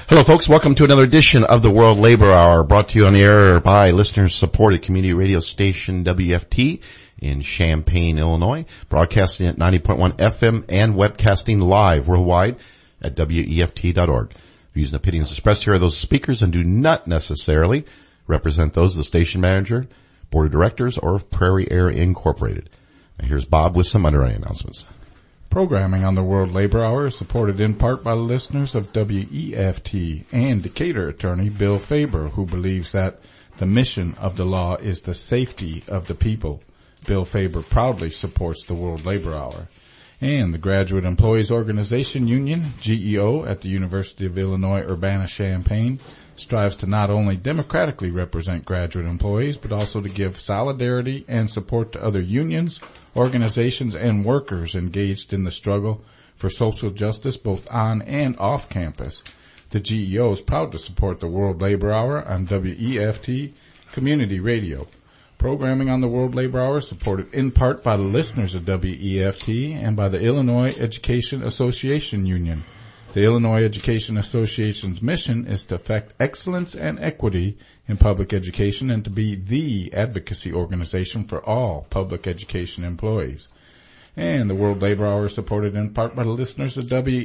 Hello, folks. Welcome to another edition of the World Labor Hour, brought to you on the air by listener-supported community radio station WFT in Champaign, Illinois, broadcasting at 90.1 FM and webcasting live worldwide at WEFT.org. Views and opinions expressed here are those speakers and do not necessarily represent those of the station manager, board of directors, or of Prairie Air Incorporated. And here's Bob with some underwriting announcements. Programming on the World Labor Hour is supported in part by the listeners of WEFT and Decatur attorney Bill Faber, who believes that the mission of the law is the safety of the people. Bill Faber proudly supports the World Labor Hour. And the Graduate Employees Organization Union, GEO, at the University of Illinois Urbana-Champaign strives to not only democratically represent graduate employees, but also to give solidarity and support to other unions, organizations, and workers engaged in the struggle for social justice both on and off campus. The GEO is proud to support the World Labor Hour on WEFT Community Radio. Programming on the World Labor Hour is supported in part by the listeners of WEFT and by the Illinois Education Association Union. The Illinois Education Association's mission is to affect excellence and equity in public education and to be the advocacy organization for all public education employees. And the World Labor Hour is supported in part by the listeners of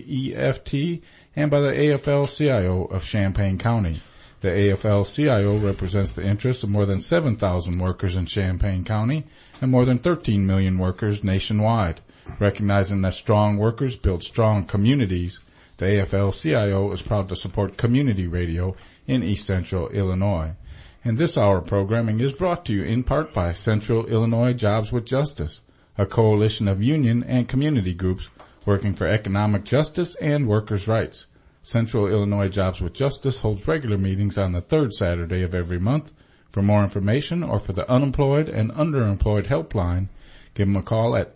WEFT and by the AFL-CIO of Champaign County. The AFL-CIO represents the interests of more than 7,000 workers in Champaign County and more than 13 million workers nationwide. Recognizing that strong workers build strong communities, the AFL-CIO is proud to support community radio in East Central Illinois. And this hour of programming is brought to you in part by Central Illinois Jobs with Justice, a coalition of union and community groups working for economic justice and workers' rights. Central Illinois Jobs with Justice holds regular meetings on the third Saturday of every month. For more information or for the unemployed and underemployed helpline, give them a call at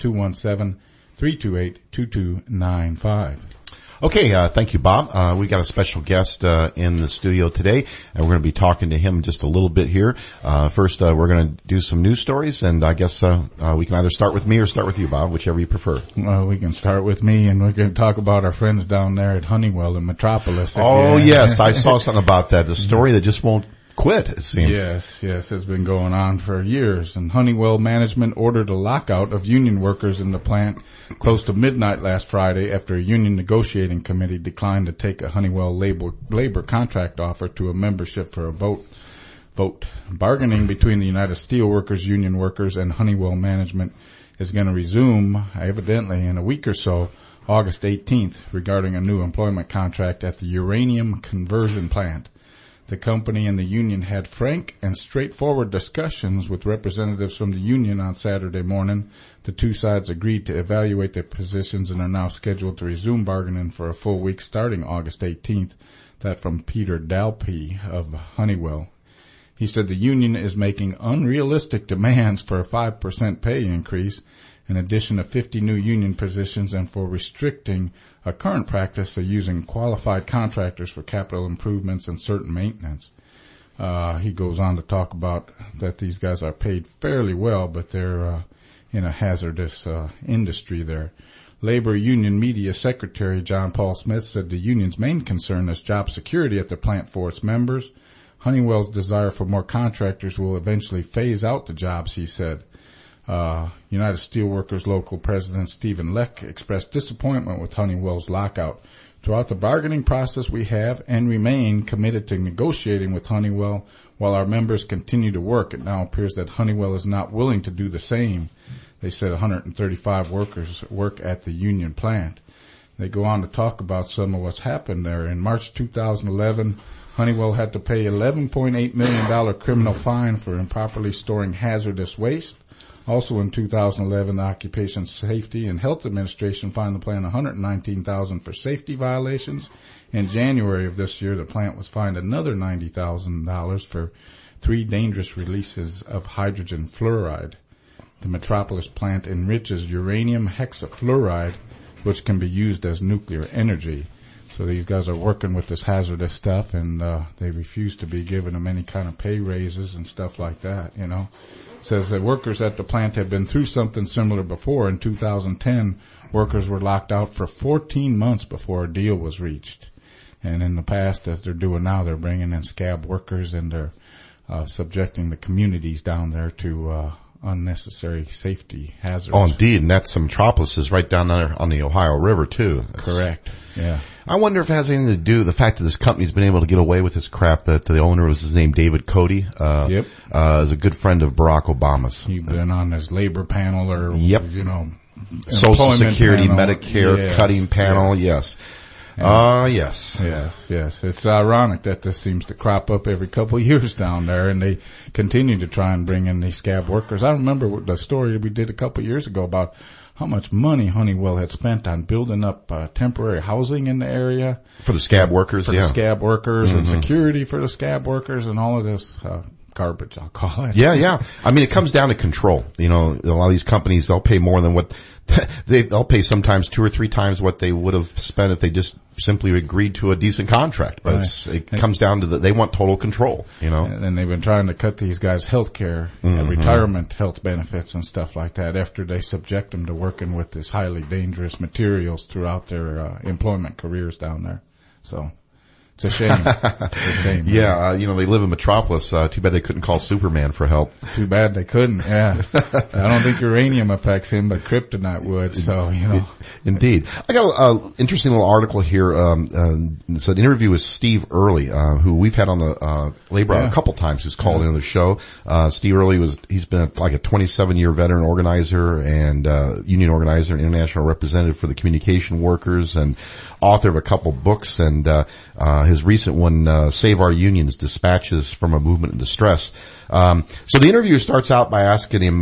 217-328-2295. Okay, thank you, Bob. We got a special guest in the studio today, and we're going to be talking to him just a little bit here. First, we're going to do some news stories, and I guess we can either start with me or start with you, Bob, whichever you prefer. Well, we can start with me, and we're going to talk about our friends down there at Honeywell in Metropolis. Oh, yes, I saw something about that. The story that just won't quit, it seems. Yes, it's been going on for years. And Honeywell management ordered a lockout of union workers in the plant close to midnight last Friday after a union negotiating committee declined to take a Honeywell labor contract offer to a membership for a vote. Bargaining between the United Steelworkers Union workers and Honeywell management is going to resume, evidently, in a week or so, August 18th, regarding a new employment contract at the uranium conversion plant. The company and the union had frank and straightforward discussions with representatives from the union on Saturday morning. The two sides agreed to evaluate their positions and are now scheduled to resume bargaining for a full week starting August 18th. That from Peter Dalpy of Honeywell. He said the union is making unrealistic demands for a 5% pay increase, in addition to 50 new union positions, and for restricting a current practice of using qualified contractors for capital improvements and certain maintenance. He goes on to talk about that these guys are paid fairly well, but they're in a hazardous industry there. Labor Union Media Secretary John Paul Smith said the union's main concern is job security at the plant for its members. Honeywell's desire for more contractors will eventually phase out the jobs, he said. United Steelworkers local president Stephen Leck expressed disappointment with Honeywell's lockout. Throughout the bargaining process, we have and remain committed to negotiating with Honeywell while our members continue to work. It now appears that Honeywell is not willing to do the same. They said 135 workers work at the union plant. They go on to talk about some of what's happened there. In March 2011, Honeywell had to pay $11.8 million criminal fine for improperly storing hazardous waste. Also in 2011, the Occupation Safety and Health Administration fined the plant $119,000 for safety violations. In January of this year, the plant was fined another $90,000 for 3 dangerous releases of hydrogen fluoride. The Metropolis plant enriches uranium hexafluoride, which can be used as nuclear energy. So these guys are working with this hazardous stuff, and they refuse to be giving them any kind of pay raises and stuff like that, you know. Says that workers at the plant have been through something similar before. In 2010, workers were locked out for 14 months before a deal was reached. And in the past, as they're doing now, they're bringing in scab workers and they're subjecting the communities down there to unnecessary safety hazards. Oh, indeed. And that's Metropolis is right down there on the Ohio River, too. Correct. Yeah. I wonder if it has anything to do with the fact that this company's been able to get away with this crap, that the owner was his name, David Cody. Yep. Is a good friend of Barack Obama's. He's been on his labor panel or, yep. Social Security, panel. Medicare, yes, cutting panel, yes. Yes. Yes. It's ironic that this seems to crop up every couple of years down there, and they continue to try and bring in these scab workers. I remember the story we did a couple of years ago about how much money Honeywell had spent on building up temporary housing in the area. For the scab workers, the scab workers and security for the scab workers and all of this garbage, I'll call it. Yeah. I mean, it comes down to control. A lot of these companies, they'll pay more than what they'll pay sometimes 2 or 3 times what they would have spent if they just simply agreed to a decent contract. But it comes down to they want total control, And they've been trying to cut these guys' health care and retirement health benefits and stuff like that after they subject them to working with this highly dangerous materials throughout their employment careers down there. So it's a shame. Yeah, they live in Metropolis. Too bad they couldn't call Superman for help. Too bad they couldn't, yeah. I don't think uranium affects him, but kryptonite would, so, Indeed. I got an interesting little article here. It's an interview with Steve Early, who we've had on the Labor Hour a couple times, who's called into the show. Steve Early he's been like a 27-year veteran organizer and union organizer and international representative for the communication workers and author of a couple books, and his recent one, Save Our Unions, Dispatches from a Movement in Distress. So the interview starts out by asking him,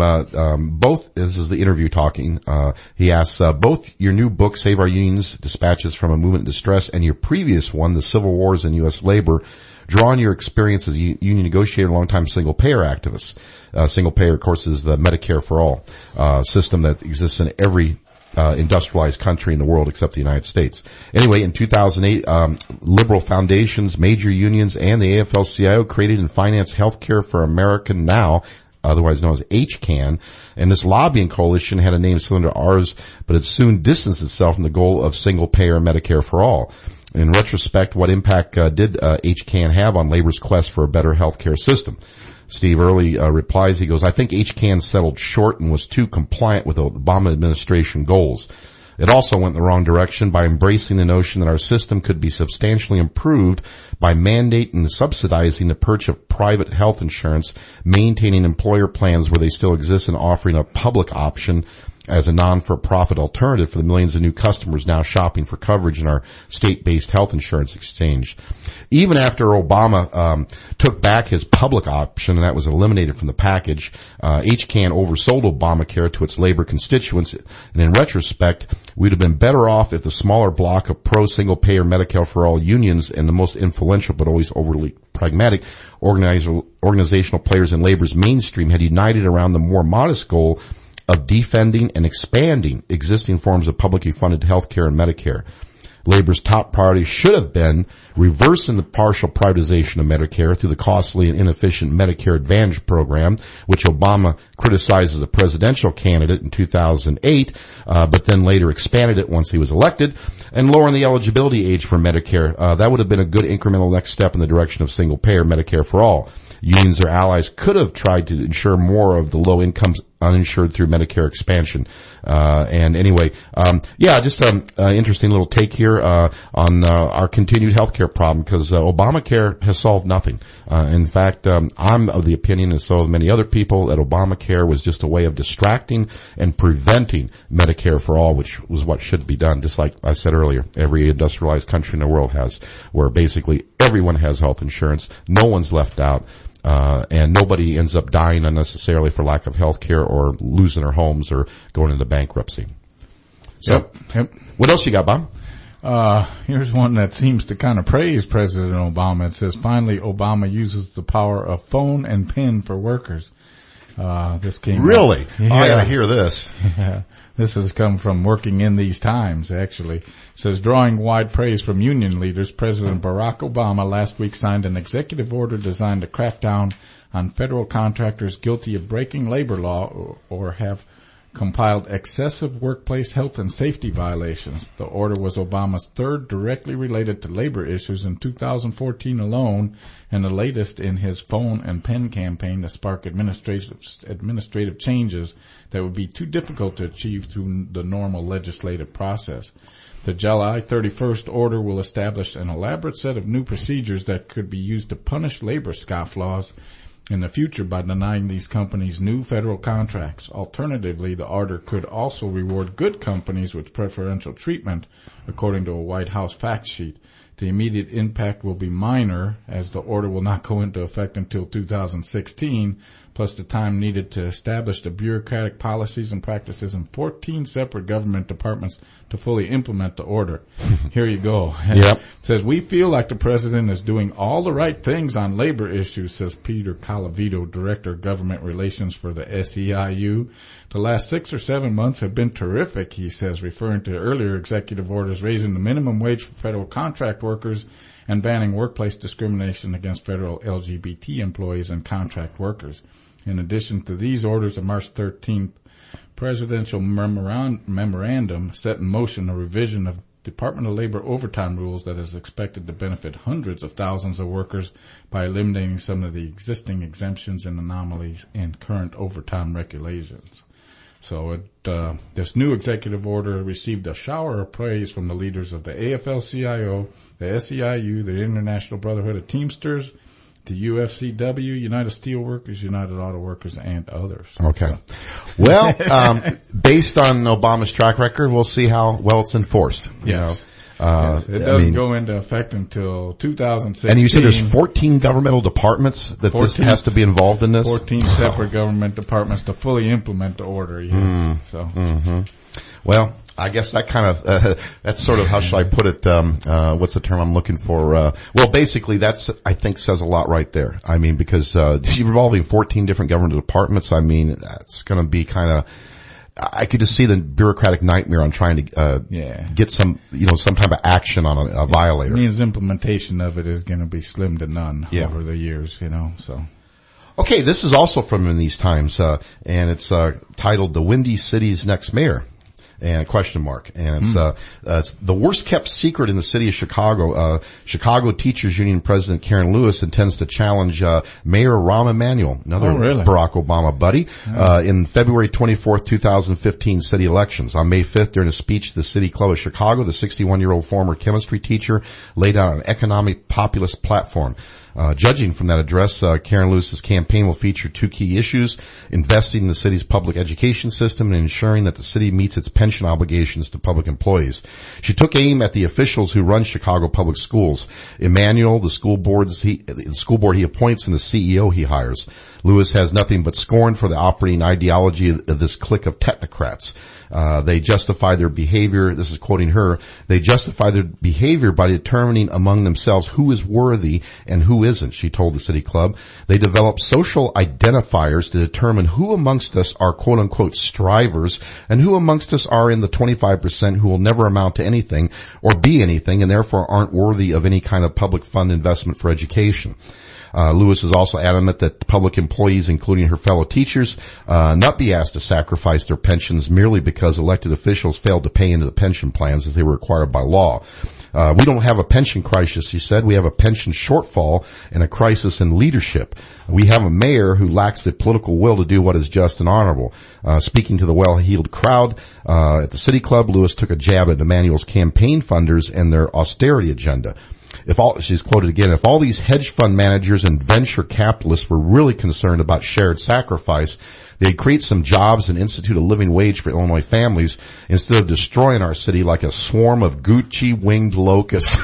this is the interview talking, he asks, both your new book, Save Our Unions, Dispatches from a Movement in Distress, and your previous one, The Civil Wars in U.S. Labor, draw on your experience as a union negotiator and longtime single-payer activist. Single-payer, of course, is the Medicare for All system that exists in every industrialized country in the world except the United States. Anyway, in 2008, liberal foundations, major unions, and the AFL-CIO created and financed Healthcare for America Now, otherwise known as HCAN, and this lobbying coalition had a name similar to ours, but it soon distanced itself from the goal of single-payer Medicare for all. In retrospect, what impact did HCAN have on labor's quest for a better healthcare system? Steve Early replies, he goes, I think HCAN settled short and was too compliant with the Obama administration goals. It also went in the wrong direction by embracing the notion that our system could be substantially improved by mandating and subsidizing the purchase of private health insurance, maintaining employer plans where they still exist, and offering a public option as a non-for-profit alternative for the millions of new customers now shopping for coverage in our state-based health insurance exchange. Even after Obama took back his public option, and that was eliminated from the package, HCAN oversold Obamacare to its labor constituents, and in retrospect, we'd have been better off if the smaller block of pro-single-payer Medicare for all unions and the most influential but always overly pragmatic organizational players in labor's mainstream had united around the more modest goal of defending and expanding existing forms of publicly funded health care and Medicare. Labor's top priority should have been reversing the partial privatization of Medicare through the costly and inefficient Medicare Advantage program, which Obama criticized as a presidential candidate in 2008, but then later expanded it once he was elected, and lowering the eligibility age for Medicare. That would have been a good incremental next step in the direction of single-payer Medicare for all. Unions or allies could have tried to ensure more of the low incomes uninsured through Medicare expansion. Just an interesting little take here on our continued healthcare problem, because Obamacare has solved nothing. In fact, I'm of the opinion, and so have many other people, that Obamacare was just a way of distracting and preventing Medicare for all, which was what should be done. Just like I said earlier, every industrialized country in the world has, where basically everyone has health insurance, no one's left out. And nobody ends up dying unnecessarily for lack of health care or losing their homes or going into bankruptcy. So, Yep. What else you got, Bob? Here's one that seems to kind of praise President Obama. It says, finally, Obama uses the power of phone and pen for workers. This came Really? Yeah. I gotta hear this. Yeah. This has come from Working in These Times, actually. It says, drawing wide praise from union leaders, President Barack Obama last week signed an executive order designed to crack down on federal contractors guilty of breaking labor law or have compiled excessive workplace health and safety violations. The order was Obama's third directly related to labor issues in 2014 alone, and the latest in his phone and pen campaign to spark administrative changes that would be too difficult to achieve through the normal legislative process. The July 31st order will establish an elaborate set of new procedures that could be used to punish labor scofflaws in the future by denying these companies new federal contracts. Alternatively, the order could also reward good companies with preferential treatment, according to a White House fact sheet. The immediate impact will be minor, as the order will not go into effect until 2016, plus the time needed to establish the bureaucratic policies and practices in 14 separate government departments to fully implement the order. Here you go. Yep. It says, we feel like the president is doing all the right things on labor issues, says Peter Calavito, Director of Government Relations for the SEIU. The last 6 or 7 months have been terrific, he says, referring to earlier executive orders raising the minimum wage for federal contract workers and banning workplace discrimination against federal LGBT employees and contract workers. In addition to these orders, on March 13th, presidential memorandum set in motion a revision of Department of Labor overtime rules that is expected to benefit hundreds of thousands of workers by eliminating some of the existing exemptions and anomalies in current overtime regulations. So this new executive order received a shower of praise from the leaders of the AFL-CIO, the SEIU, the International Brotherhood of Teamsters, the UFCW, United Steelworkers, United Auto Workers, and others. Okay. Well, based on Obama's track record, we'll see how well it's enforced. Yes. Yes. It doesn't go into effect until 2016. And you said there's 14 governmental departments that this has to be involved in this? 14 separate government departments to fully implement the order. Yes. Well, I guess that kind of, that's sort of, how should I put it, what's the term I'm looking for? Well, basically that's, I think says a lot right there. I mean, because, involving 14 different government departments, I mean, that's gonna be kind of, I could just see the bureaucratic nightmare on trying to, get some, some type of action on a violator. It means implementation of it is gonna be slim to none over the years, so. Okay, this is also from In These Times, and it's, titled The Windy City's Next Mayor. And question mark. And it's the worst kept secret in the city of Chicago. Chicago Teachers Union President Karen Lewis intends to challenge, Mayor Rahm Emanuel, another Barack Obama buddy, in February 24th, 2015 city elections. On May 5th, during a speech to the City Club of Chicago, the 61-year-old former chemistry teacher laid out an economic populist platform. Judging from that address, Karen Lewis's campaign will feature 2 key issues: investing in the city's public education system and ensuring that the city meets its pension obligations to public employees. She took aim at the officials who run Chicago public schools: Emanuel, the school board he appoints, and the CEO he hires. Lewis has nothing but scorn for the operating ideology of this clique of technocrats. They justify their behavior, this is quoting her, they justify their behavior by determining among themselves who is worthy and who isn't, she told the City Club. They develop social identifiers to determine who amongst us are quote-unquote strivers and who amongst us are in the 25% who will never amount to anything or be anything and therefore aren't worthy of any kind of public fund investment for education. Lewis is also adamant that public employees, including her fellow teachers, not be asked to sacrifice their pensions merely because elected officials failed to pay into the pension plans as they were required by law. We don't have a pension crisis, she said. We have a pension shortfall and a crisis in leadership. We have a mayor who lacks the political will to do what is just and honorable. Speaking to the well-heeled crowd at the City Club, Lewis took a jab at Emanuel's campaign funders and their austerity agenda. She's quoted again, if all these hedge fund managers and venture capitalists were really concerned about shared sacrifice, they'd create some jobs and institute a living wage for Illinois families instead of destroying our city like a swarm of Gucci-winged locusts.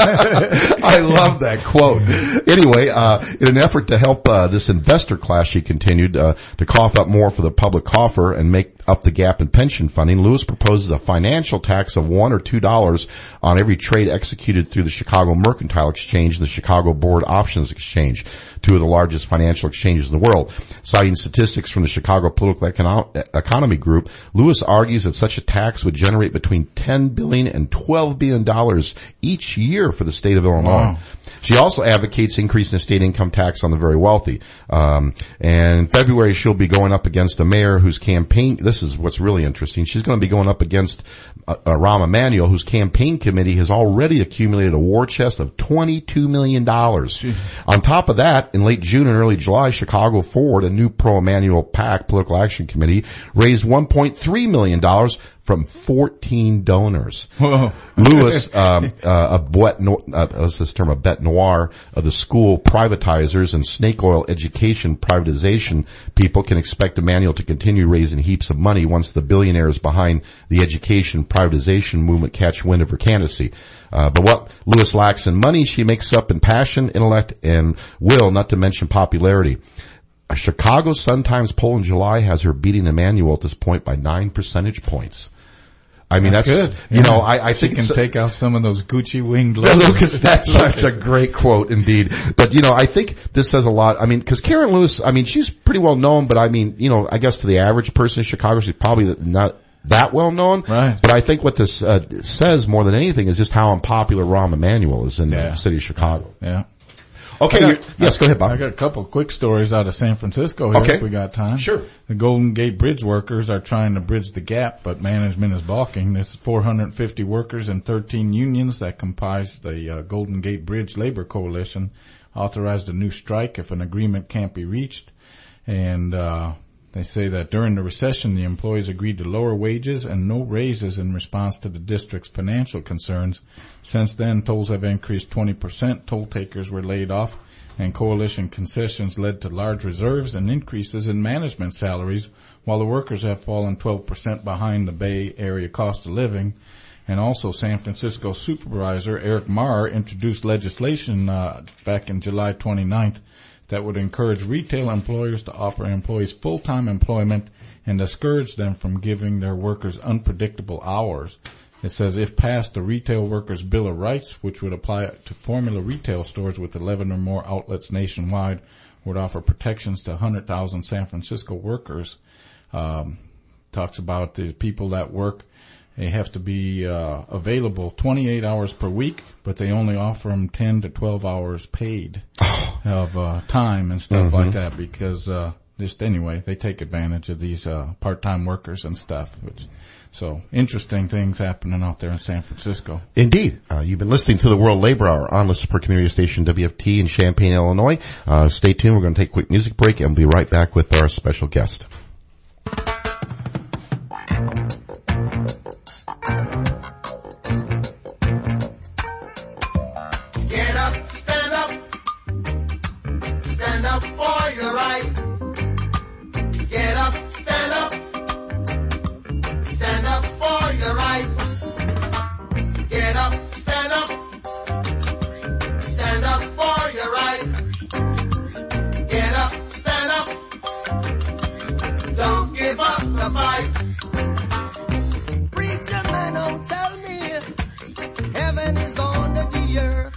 I love that quote. Anyway, in an effort to help this investor class, she continued, to cough up more for the public coffer and make up the gap in pension funding, Lewis proposes a financial tax of $1 or $2 on every trade executed through the Chicago Mercantile Exchange and the Chicago Board Options Exchange, 2 of the largest financial exchanges in the world. Citing statistics from the Chicago Political Economy Group, Lewis argues that such a tax would generate between $10 billion and $12 billion each year for the state of Illinois. Wow. She also advocates increasing the state income tax on the very wealthy. And in February, she'll be going up against a mayor whose campaign, this is what's really interesting, she's going to be going up against Rahm Emanuel, whose campaign committee has already accumulated a war chest of $22 million. On top of that, in late June and early July, Chicago Forward, a new pro-Emanuel PAC, political action committee, raised $1.3 million from 14 donors. Whoa. Lewis, a bête noire of the school privatizers and snake oil education privatization people, can expect Emanuel to continue raising heaps of money once the billionaires behind the education privatization movement catch wind of her candidacy. But what Lewis lacks in money, she makes up in passion, intellect, and will, not to mention popularity. A Chicago Sun-Times poll in July has her beating Emanuel at this point by 9 percentage points. I mean, that's good. You know, I think she can take off some of those Gucci winged logos. That's such a great quote indeed. But, you know, I think this says a lot. I mean, because Karen Lewis, I mean, she's pretty well known, but I mean, you know, I guess to the average person in Chicago, she's probably not that well known. Right. But I think what this says more than anything is just how unpopular Rahm Emanuel is in the city of Chicago. Yeah. Okay. Yes, go ahead, Bob. I got a couple of quick stories out of San Francisco here if we got time. Sure. The Golden Gate Bridge workers are trying to bridge the gap, but management is balking. This is 450 workers and 13 unions that comprise the Golden Gate Bridge Labor Coalition authorized a new strike if an agreement can't be reached. And they say that during the recession, the employees agreed to lower wages and no raises in response to the district's financial concerns. Since then, tolls have increased 20%, toll takers were laid off, and coalition concessions led to large reserves and increases in management salaries, while the workers have fallen 12% behind the Bay Area cost of living. And also San Francisco Supervisor Eric Marr introduced legislation back in July 29th that would encourage retail employers to offer employees full-time employment and discourage them from giving their workers unpredictable hours. It says if passed, the Retail Workers' Bill of Rights, which would apply to formula retail stores with 11 or more outlets nationwide, would offer protections to 100,000 San Francisco workers. Talks about the people that work. They have to be available 28 hours per week, but they only offer them 10 to 12 hours paid of time and stuff like that because just anyway, they take advantage of these part-time workers and stuff. So interesting things happening out there in San Francisco. Indeed. You've been listening to the World Labor Hour on Listener Support Community Station WFT in Champaign, Illinois. Stay tuned. We're going to take a quick music break and we'll be right back with our special guest. Get up, stand up. Stand up for your right. Get up, stand up. Stand up for your right. Get up, stand up. Stand up for your right. Get up, stand up. Don't give up the fight. Preacher man, don't tell me heaven is under the earth.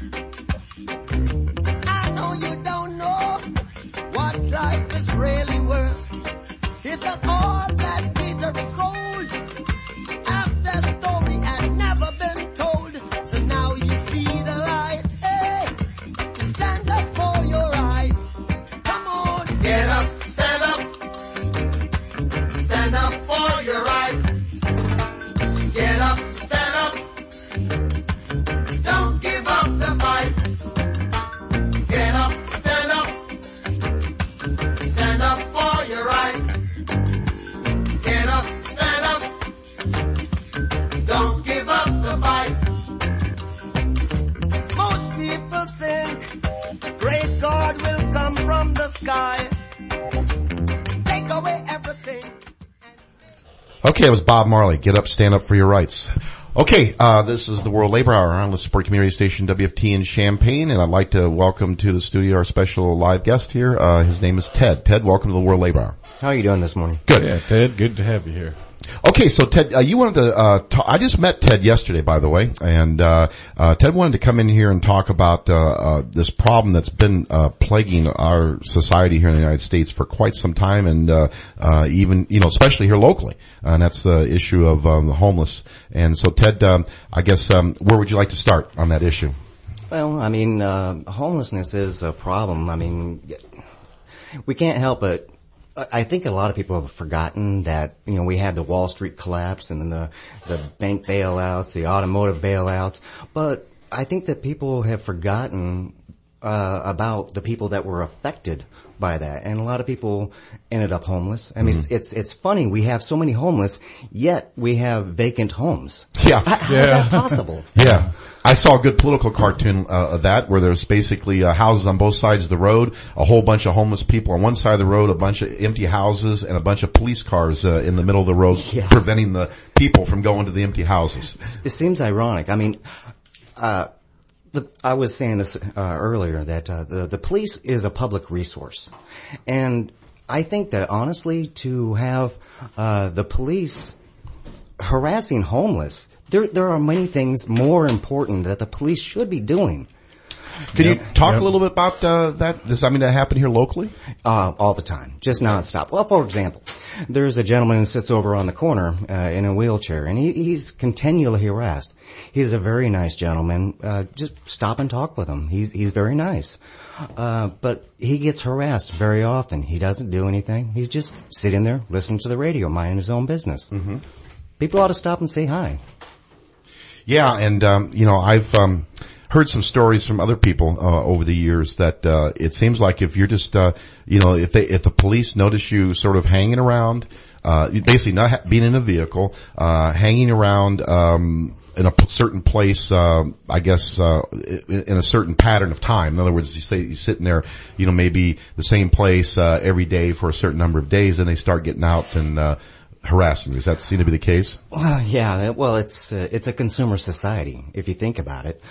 I know you don't know what life is really worth. It's an all that Peter is gold. After story had never been told. So now you see the light. Hey, stand up for your right. Come on, get up, stand up. Stand up for your right. Get up, stand up. Don't give up the fight. Get up, stand up. Stand up for your right. Get up, stand up. Don't give up the fight. Most people think great God will come from the sky. Take away everything. Okay, it was Bob Marley. Get up, stand up for your rights. Okay, this is the World Labor Hour on the Support Community Station WFT in Champaign, and I'd like to welcome to the studio our special live guest here. His name is Ted. Ted, welcome to the World Labor Hour. How are you doing this morning? Good. Yeah, Ted, good to have you here. Okay, so Ted, you wanted to talk, I just met Ted yesterday, by the way, and Ted wanted to come in here and talk about this problem that's been plaguing our society here in the United States for quite some time, and even, you know, especially here locally, and that's the issue of the homeless. And so Ted, I guess where would you like to start on that issue? Well, I mean, homelessness is a problem. I mean, we can't help but, I think a lot of people have forgotten that, we had the Wall Street collapse and then the bank bailouts, the automotive bailouts, but I think that people have forgotten, about the people that were affected by that. And a lot of people ended up homeless. I mean, it's funny. We have so many homeless, yet we have vacant homes. Yeah. How is that possible? Yeah. I saw a good political cartoon of that where there's basically houses on both sides of the road, a whole bunch of homeless people on one side of the road, a bunch of empty houses, and a bunch of police cars in the middle of the road, preventing the people from going to the empty houses. It seems ironic. I mean, I was saying this earlier that the police is a public resource, and I think that honestly, to have the police harassing homeless, there are many things more important that the police should be doing. Can you talk a little bit about that? Does that mean that happen here locally? All the time, just nonstop. Well, for example, there's a gentleman who sits over on the corner in a wheelchair, and he's continually harassed. He's a very nice gentleman. Just stop and talk with him. He's very nice. But he gets harassed very often. He doesn't do anything. He's just sitting there listening to the radio, minding his own business. Mm-hmm. People ought to stop and say hi. Yeah, and I've heard some stories from other people over the years that it seems like if you're just if the police notice you sort of hanging around, basically not being in a vehicle, hanging around in a certain place, I guess in a certain pattern of time. In other words, you say you're sitting there, maybe the same place every day for a certain number of days, and they start getting out and harassing you. Does that seem to be the case? Well, yeah. Well, it's a consumer society, if you think about it.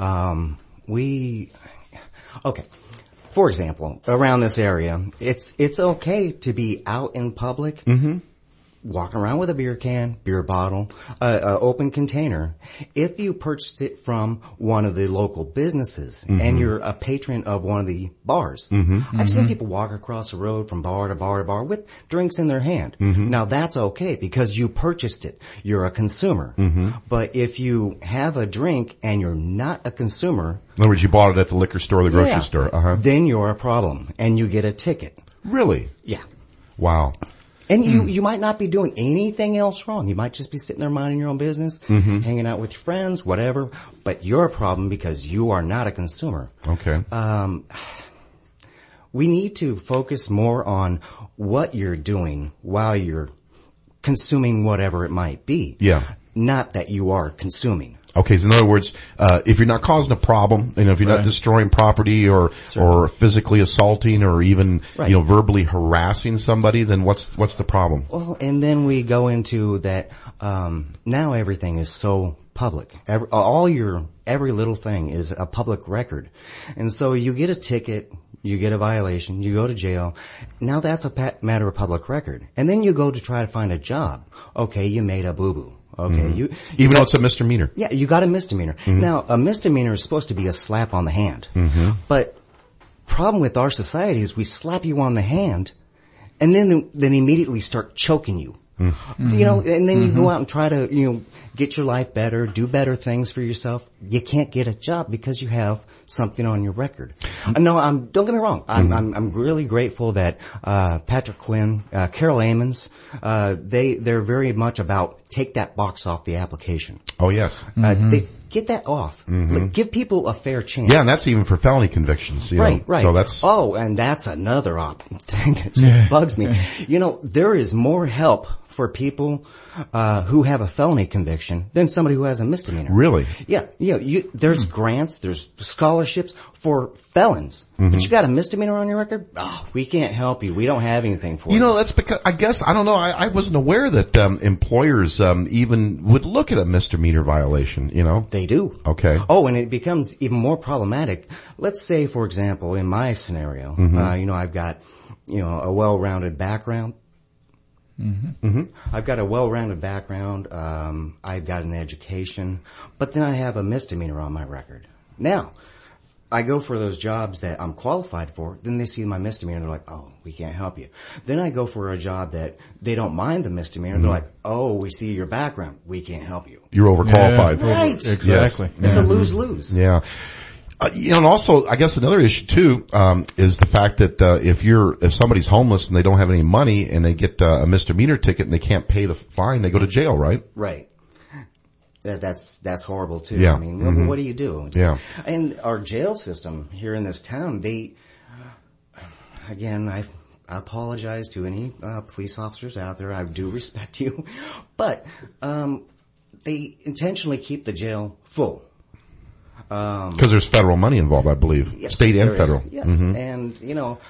Okay. For example, around this area, it's okay to be out in public, walking around with a beer can, beer bottle, open container. If you purchased it from one of the local businesses and you're a patron of one of the bars, I've seen people walk across the road from bar to bar to bar with drinks in their hand. Now that's okay because you purchased it. You're a consumer. But if you have a drink and you're not a consumer, in other words, you bought it at the liquor store or the grocery store, then you're a problem and you get a ticket. Really? Yeah. Wow. And you might not be doing anything else wrong. You might just be sitting there minding your own business, hanging out with your friends, whatever. But you're a problem because you are not a consumer. Okay. We need to focus more on what you're doing while you're consuming whatever it might be. Yeah. Not that you are consuming. Okay, so in other words, if you're not causing a problem, if you're not destroying property or physically assaulting or even, verbally harassing somebody, then what's the problem? Well, and then we go into that, now everything is so public. Every little thing is a public record. And so you get a ticket, you get a violation, you go to jail. Now that's a matter of public record. And then you go to try to find a job. Okay, you made a boo-boo. Okay, even though it's a misdemeanor. Yeah, you got a misdemeanor. Now, a misdemeanor is supposed to be a slap on the hand. But problem with our society is we slap you on the hand and then immediately start choking you. And then you go out and try to, get your life better, do better things for yourself. You can't get a job because you have something on your record. No, don't get me wrong. I'm really grateful that, Patrick Quinn, Carol Amons, they're very much about take that box off the application. Oh, yes. They get that off. Give people a fair chance. Yeah, and that's even for felony convictions. Right. So that's... Oh, and that's another thing that just bugs me. There is more help for people who have a felony conviction than somebody who has a misdemeanor. Really? Yeah. There's grants, there's scholarships for felons. But you got a misdemeanor on your record? Oh, we can't help you. We don't have anything for you. That's because, I guess, I don't know, I wasn't aware that employers even would look at a misdemeanor violation, They do. Okay. Oh, and it becomes even more problematic. Let's say, for example, in my scenario, I've got, a well-rounded background. I've got a well-rounded background. I've got an education, but then I have a misdemeanor on my record. Now, I go for those jobs that I'm qualified for. Then they see my misdemeanor. They're like, oh, we can't help you. Then I go for a job that they don't mind the misdemeanor. They're like, oh, we see your background. We can't help you. You're overqualified. Right. Exactly. Yes. It's a lose-lose. Yeah. And also, I guess another issue too, is the fact that, if somebody's homeless and they don't have any money and they get a misdemeanor ticket and they can't pay the fine, they go to jail, right? Right. That's horrible too. Yeah. I mean, what do you do? Yeah. And our jail system here in this town, again, I apologize to any police officers out there. I do respect you, but they intentionally keep the jail full. Because there's federal money involved, I believe. Yes, state and federal. Yes. Mm-hmm. And,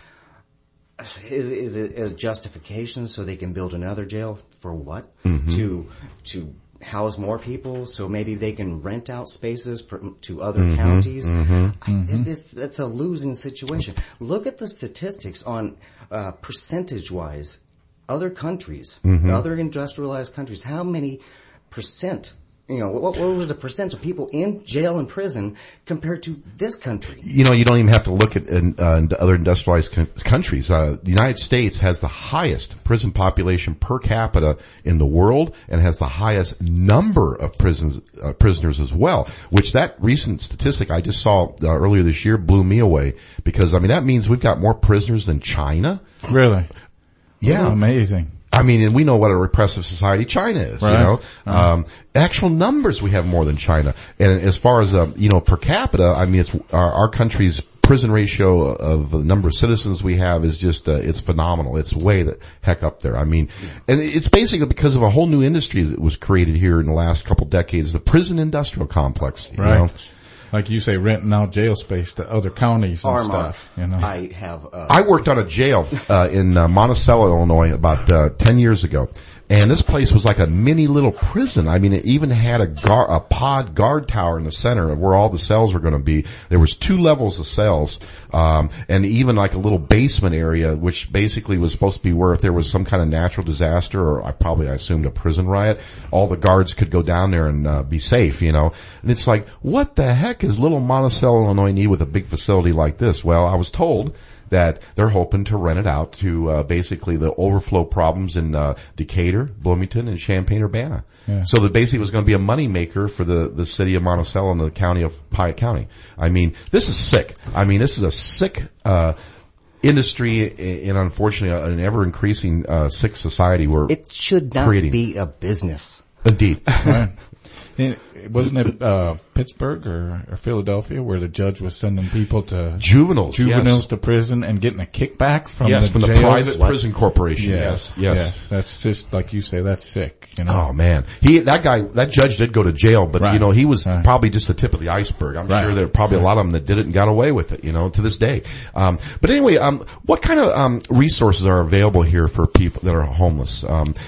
is it as justification so they can build another jail for what? Mm-hmm. To house more people so maybe they can rent out spaces to other counties? That's a losing situation. Look at the statistics on percentage-wise. Other countries, other industrialized countries, how many percent, what was the percent of people in jail and prison compared to this country? You don't even have to look at other industrialized countries. The United States has the highest prison population per capita in the world and has the highest number of prisoners as well, which that recent statistic I just saw earlier this year blew me away because, that means we've got more prisoners than China. Really? Yeah. Amazing. And we know what a repressive society China is, right. Actual numbers we have more than China. And as far as, per capita, it's our country's prison ratio of the number of citizens we have is just, it's phenomenal. It's way the heck up there. And it's basically because of a whole new industry that was created here in the last couple decades, the prison industrial complex, you know. Like you say, renting out jail space to other counties and stuff. I worked on a jail in Monticello, Illinois, about 10 years ago, and this place was like a mini little prison. It even had a pod guard tower in the center of where all the cells were going to be. There was 2 levels of cells, and even like a little basement area, which basically was supposed to be where if there was some kind of natural disaster, or I assumed a prison riot, all the guards could go down there and be safe, And it's like, what the heck is little Monticello, Illinois need with a big facility like this? Well, I was told that they're hoping to rent it out to basically the overflow problems in Decatur, Bloomington, and Champaign-Urbana. Yeah. So that basically was going to be a money maker for the city of Monticello and the county of Piatt County. This is sick. This is a sick industry and unfortunately an ever-increasing sick society where it should not be a business. Indeed. Right. Wasn't it Pittsburgh or Philadelphia where the judge was sending people to juveniles to prison and getting a kickback from the private prison corporation? Yes. That's just like you say. That's sick. Oh man, that judge did go to jail, but he was probably just the tip of the iceberg. I'm sure there are probably a lot of them that did it and got away with it. To this day. But anyway, what kind of resources are available here for people that are homeless?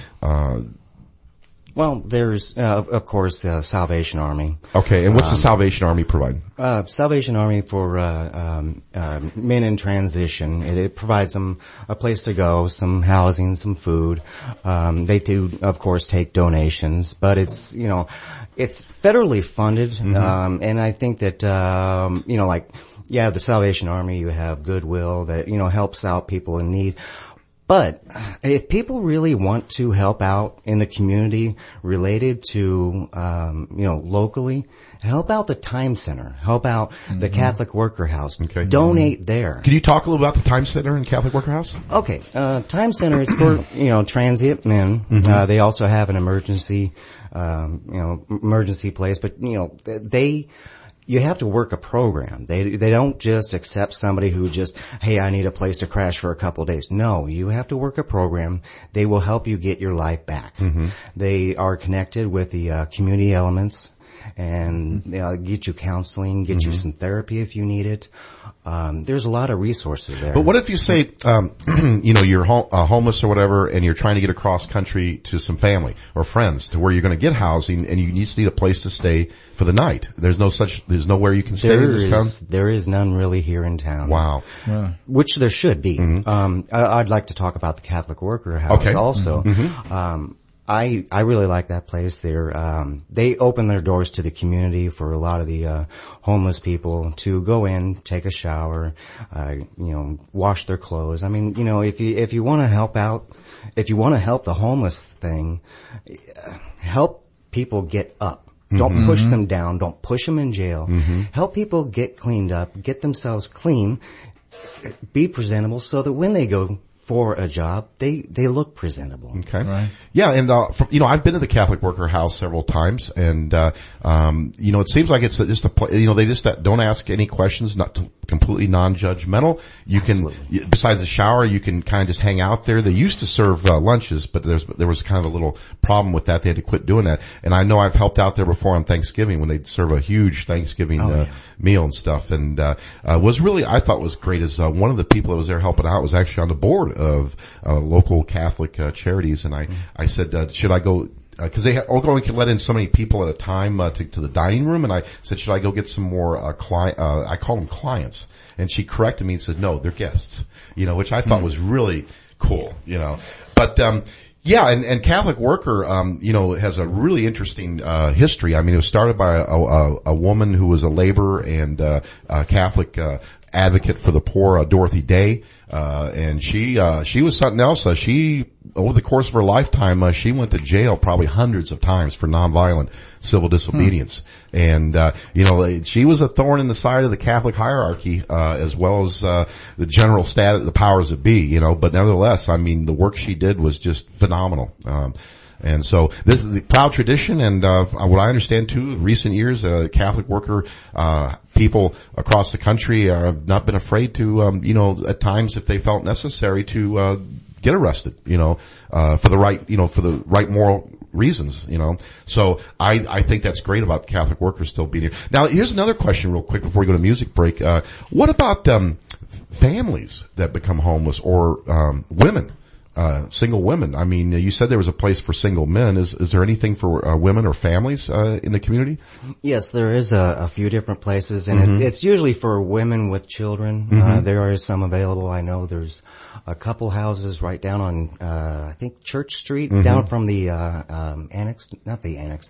Well, there's, of course, Salvation Army. Okay, and what's the Salvation Army provide? Salvation Army for men in transition. It provides them a place to go, some housing, some food. They do, of course, take donations, but it's, it's federally funded. And I think that, the Salvation Army, you have Goodwill that, helps out people in need. But if people really want to help out in the community related to, locally, help out the Time Center, help out the Catholic Worker House, donate there. Can you talk a little about the Time Center and Catholic Worker House? Okay. Time Center is for, transient men. They also have an emergency place, but, you have to work a program. They don't just accept somebody who just, hey, I need a place to crash for a couple of days. No, you have to work a program. They will help you get your life back. They are connected with the community elements and they'll get you counseling, get you some therapy if you need it. There's a lot of resources there. But what if you say, you're homeless or whatever, and you're trying to get across country to some family or friends to where you're going to get housing, and you just need a place to stay for the night. There's nowhere you can stay in this town? There is none really here in town. Wow. Yeah. Which there should be. I'd like to talk about the Catholic Worker House also. I really like that place. They open their doors to the community for a lot of the homeless people to go in, take a shower, wash their clothes. If you want to help out, if you want to help the homeless thing, help people get up. Don't push them down. Don't push them in jail. Help people get cleaned up, get themselves clean, be presentable so that when they go for a job, they look presentable. Okay. Right. Yeah, and I've been to the Catholic Worker House several times, and it seems like it's just they just don't ask any questions, not completely non-judgmental. You can, besides the shower, you can kind of just hang out there. They used to serve lunches, but there was kind of a little problem with that. They had to quit doing that. And I know I've helped out there before on Thanksgiving when they'd serve a huge Thanksgiving meal and stuff. And I thought was great is one of the people that was there helping out was actually on the board of local Catholic charities. And I said, should I go? Because they only can let in so many people at a time to the dining room, and I said, should I go get some more I call them clients, and she corrected me and said, no, they're guests, which I thought was really cool, But and Catholic Worker, has a really interesting history. I mean, it was started by a woman who was a labor and Catholic advocate for the poor, Dorothy Day. And she was something else. Over the course of her lifetime, she went to jail probably hundreds of times for nonviolent civil disobedience. And, she was a thorn in the side of the Catholic hierarchy, as well as, the general status, the powers that be, but nevertheless, I mean, the work she did was just phenomenal. And so this is the proud tradition, and what I understand too, in recent years, Catholic Worker people across the country have not been afraid to, at times if they felt necessary to get arrested, for the right moral reasons, So I think that's great about Catholic Workers still being here. Now, here's another question real quick before we go to music break. What about families that become homeless or women? Single women. I mean, you said there was a place for single men. Is there anything for women or families in the community? Yes, there is a few different places, and it's usually for women with children. There is some available. I know there's a couple houses right down on I think Church Street, down from the annex, not the annex,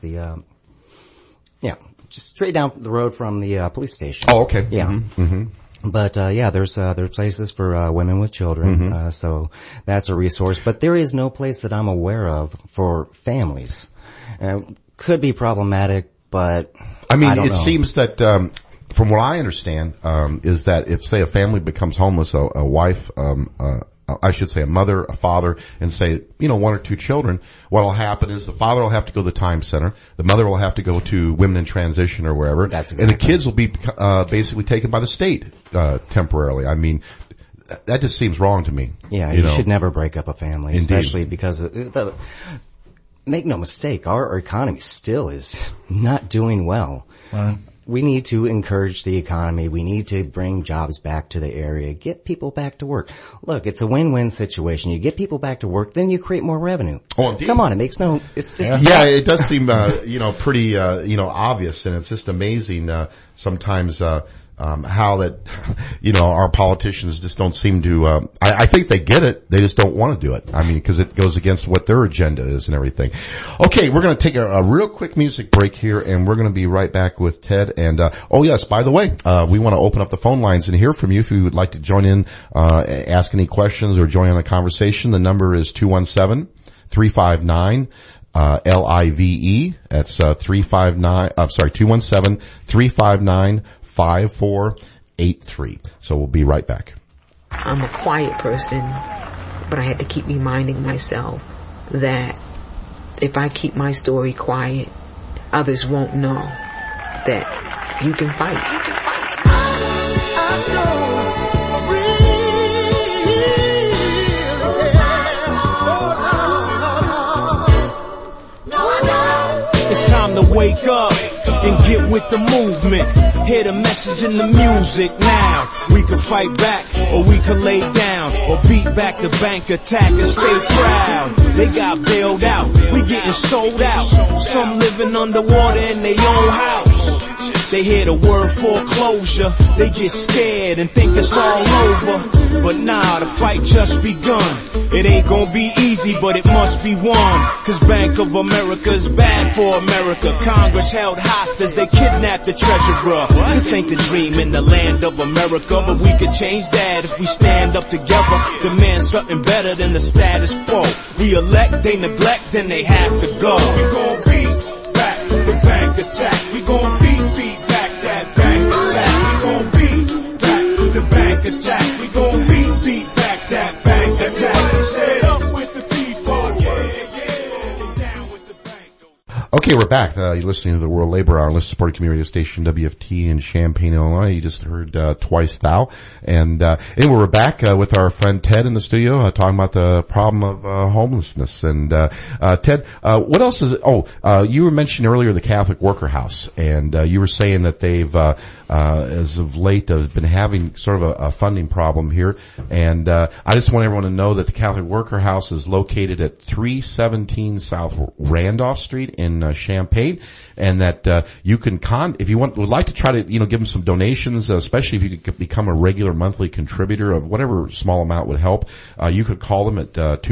just straight down the road from the police station. Oh, okay. Yeah. But there's places for women with children, so that's a resource. But there is no place that I'm aware of for families. Could be problematic, but I don't know. Seems that from what I understand is that if, say, a family becomes homeless, a wife, I should say a mother, a father, and say, one or two children, what will happen is the father will have to go to the Time Center, the mother will have to go to Women in Transition or wherever, and the kids will be basically taken by the state temporarily. I mean, that just seems wrong to me. Yeah, you should never break up a family, especially because make no mistake, our economy still is not doing well. Right. We need to encourage the economy. We need to bring jobs back to the area, get people back to work. Look, it's a win-win situation. You get people back to work, then you create more revenue. Oh, indeed. Come on, it's just... Yeah, it does seem, pretty, obvious, and it's just amazing, sometimes, how that, our politicians just don't seem to, I think they get it. They just don't want to do it. I mean, cause it goes against what their agenda is and everything. Okay, we're going to take a real quick music break here, and we're going to be right back with Ted. And, oh yes, by the way, we want to open up the phone lines and hear from you if you would like to join in, ask any questions or join in the conversation. The number is 217-359 LIVE. That's 217-359-5483. So we'll be right back. I'm a quiet person, but I had to keep reminding myself that if I keep my story quiet, others won't know that you can fight. It's time to wake up and get with the movement. Hear the message in the music now. We can fight back, or we can lay down, or beat back the bank attack and stay proud. They got bailed out, we getting sold out. Some living underwater in their own house. They hear the word foreclosure, they get scared and think it's all over. But nah, the fight just begun. It ain't gonna be easy, but it must be won. Cause Bank of America's bad for America. Congress held hostage, they kidnapped the treasurer. This ain't the dream in the land of America, but we could change that if we stand up together. Demand something better than the status quo. We elect, they neglect, then they have to go. We gon' beat back the bank attack. gon' beat back that bank attack. We gon' beat back the bank attack. We gon' beat back that bank attack. Set up with the people, yeah, down with the bank. Okay, we're back. You're listening to the World Labor Hour, listener-supported community radio station WFT in Champaign, Illinois. You just heard Twice Thou. And anyway, we're back with our friend Ted in the studio talking about the problem of homelessness. And Ted, what else is it? You were mentioning earlier the Catholic Worker House, and you were saying that they've as of late been having sort of a funding problem here. And I just want everyone to know that the Catholic Worker House is located at 317 South Randolph Street in Champaign, and that you can if you would like to try to give them some donations, especially if you could become a regular monthly contributor of whatever small amount would help. You could call them at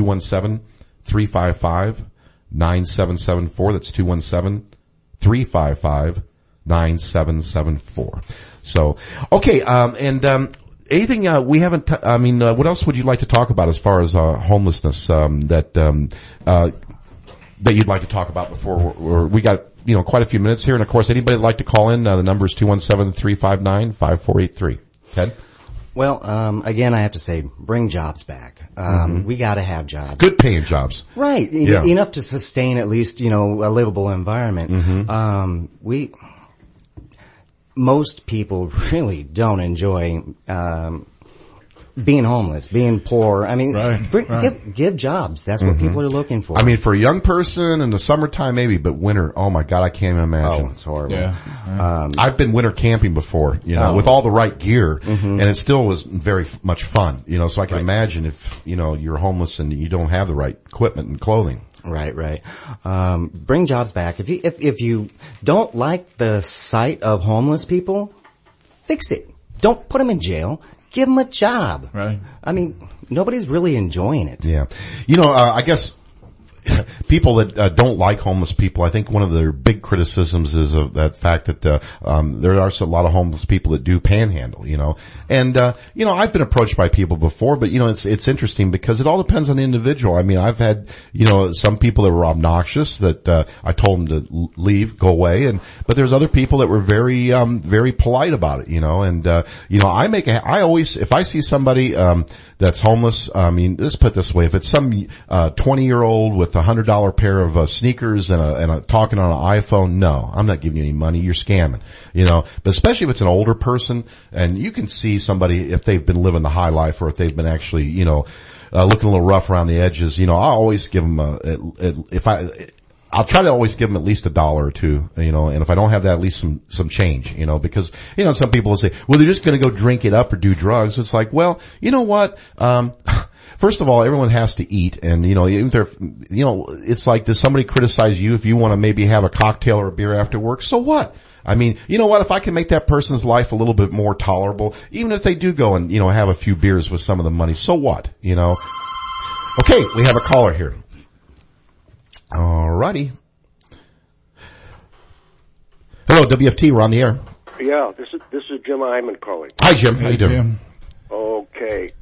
217-355-9774. That's 217-355-9774. So, okay, anything we haven't? What else would you like to talk about as far as homelessness that you'd like to talk about before we got quite a few minutes here? And of course, anybody that'd like to call in, the number is 217-359-5483. Ted? Well, again, I have to say, bring jobs back. We gotta have jobs. Good paying jobs. Right. Yeah. Enough to sustain at least, a livable environment. Most people really don't enjoy, being homeless, being poor. I mean, give jobs. That's what people are looking for. I mean, for a young person in the summertime maybe, but winter, oh my God, I can't even imagine. Oh, it's horrible. Yeah. I've been winter camping before, with all the right gear, and it still was very much fun, so I can imagine if, you're homeless and you don't have the right equipment and clothing. Right. Bring jobs back. If you don't like the sight of homeless people, fix it. Don't put them in jail. Give them a job. Right. I mean, nobody's really enjoying it. Yeah. I guess people that don't like homeless people, I think one of their big criticisms is of that fact that there are a lot of homeless people that do panhandle, and I've been approached by people before, but it's interesting because it all depends on the individual. I mean, I've had some people that were obnoxious that I told them to leave, go away, but there's other people that were very very polite about it, and if I see somebody that's homeless, let's put it this way, if it's some 20-year-old with $100 pair of sneakers and talking on an iPhone, no, I'm not giving you any money. You're scamming, But especially if it's an older person, and you can see somebody if they've been living the high life or if they've been actually, looking a little rough around the edges. I always give them I'll try to always give them at least $1 or $2, and if I don't have that, at least some change, because, some people will say, well, they're just going to go drink it up or do drugs. It's like, well, you know what? First of all, everyone has to eat, and even if it's like, does somebody criticize you if you want to maybe have a cocktail or a beer after work? So what? I mean, you know what? If I can make that person's life a little bit more tolerable, even if they do go and have a few beers with some of the money, so what? Okay, we have a caller here. All righty. Hello, WFT. We're on the air. Yeah, this is Jim Hyman calling. Hi, Jim. How you doing? Jim. Okay.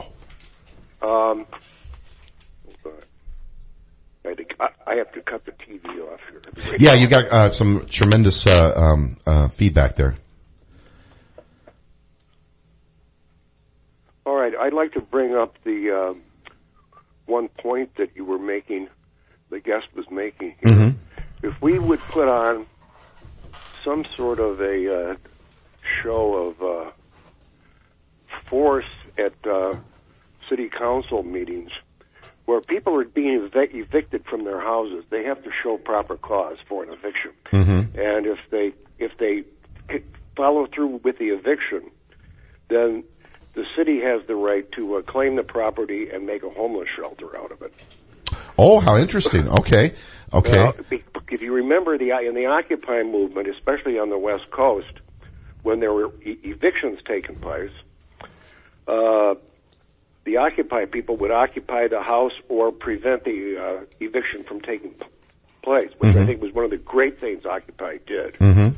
I have to cut the TV off here. Yeah, you got some tremendous feedback there. All right, I'd like to bring up the one point that you were making, the guest was making here. Mm-hmm. If we would put on some sort of a show of force at city council meetings where people are being evicted from their houses, they have to show proper cause for an eviction. Mm-hmm. And if they follow through with the eviction, then the city has the right to claim the property and make a homeless shelter out of it. Oh, how interesting. Okay. If you remember in the Occupy movement, especially on the West Coast, when there were evictions taking place, the Occupy people would occupy the house or prevent the eviction from taking place, which I think was one of the great things Occupy did. Mm-hmm.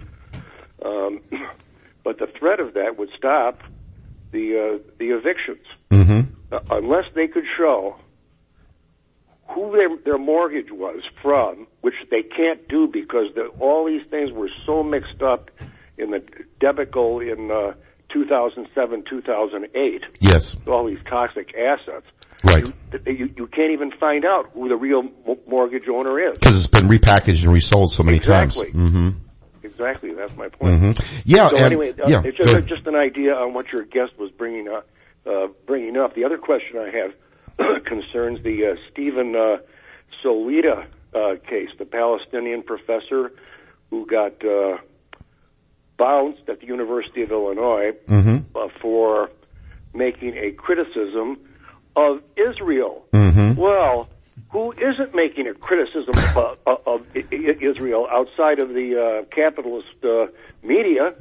But the threat of that would stop the evictions unless they could show who their mortgage was from, which they can't do because all these things were so mixed up in the debacle in 2007, 2008. Yes. All these toxic assets. Right. You can't even find out who the real mortgage owner is. Because it's been repackaged and resold so many times. Exactly. Exactly. That's my point. Mm-hmm. Yeah. So anyway, it's good. just an idea on what your guest was bringing up. The other question I have concerns the Stephen Solita case, the Palestinian professor who got bounced at the University of Illinois for making a criticism of Israel. Well, who isn't making a criticism of Israel outside of the capitalist media?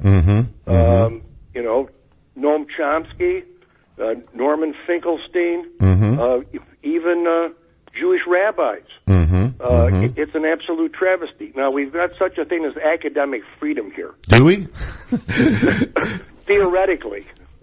Noam Chomsky, Norman Finkelstein, even Jewish rabbis. It's an absolute travesty. Now, we've got such a thing as academic freedom here. Do we? Theoretically.